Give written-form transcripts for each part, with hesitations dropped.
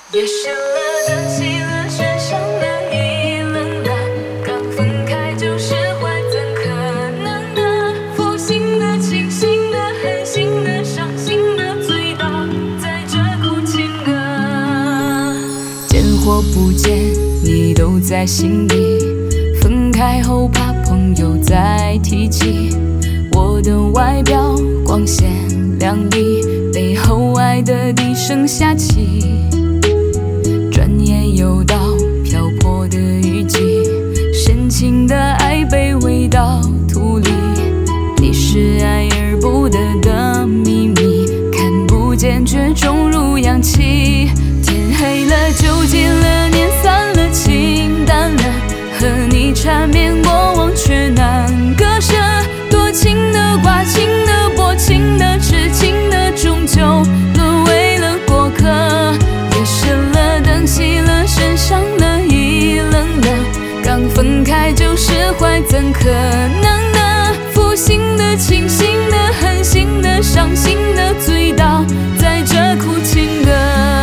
夜深了，灯熄了，身上的已冷了。刚分开就释怀，怎可能呢？负心的、清醒的、狠心的、伤心的，醉倒在这苦情歌。见或不见，你都在心底。分开后怕朋友再提起，我的外表光鲜亮丽，背后爱的低声下气。转眼又到漂泊的雨季，深情的爱被喂到土里。你是爱而不得的秘密，看不见却重如氧气。天黑了，酒尽了，年散了，情淡了，和你缠绵过往却难割舍。多情的、寡情的、薄情的、痴情的，终究沦为了过客。夜深了，灯熄了，身上的已冷了。刚分开就释怀，怎可能呢？负心的、清醒的、狠心的、伤心的，醉倒在这苦情歌。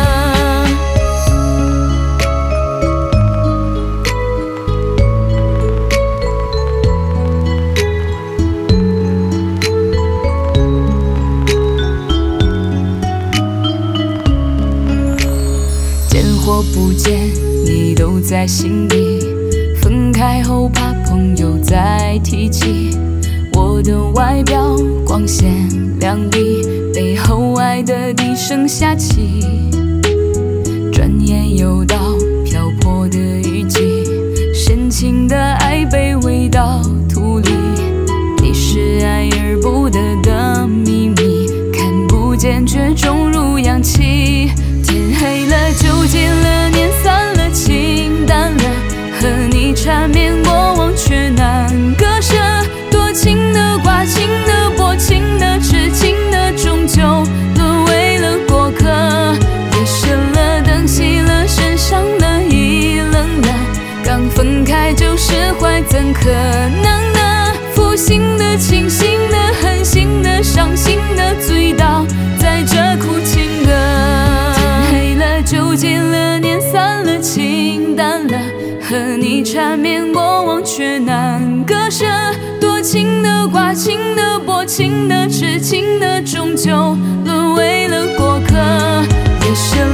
见或不见，你都在心底。分开后怕朋友再提起，我的外表光鲜亮丽，背后爱的低声下气。转眼又到漂泊的雨季，深情的爱被喂到土里。你是爱而不得的秘密，看不见却重如氧气。天黑了，酒尽了，年散了，情淡了，和你缠绵过往却难割舍。多情的、寡情的、薄情的、痴情的，终究沦为了过客。夜深了，灯熄了，身上的已冷了。刚分开就释怀，怎可能呢？负心的、清醒的、狠心的、伤心的，醉倒在这苦情歌。酒尽了，年散了，情淡了，和你缠绵过往却难割舍。多情的、寡情的、薄情的、痴情的，终究沦为了过客。夜深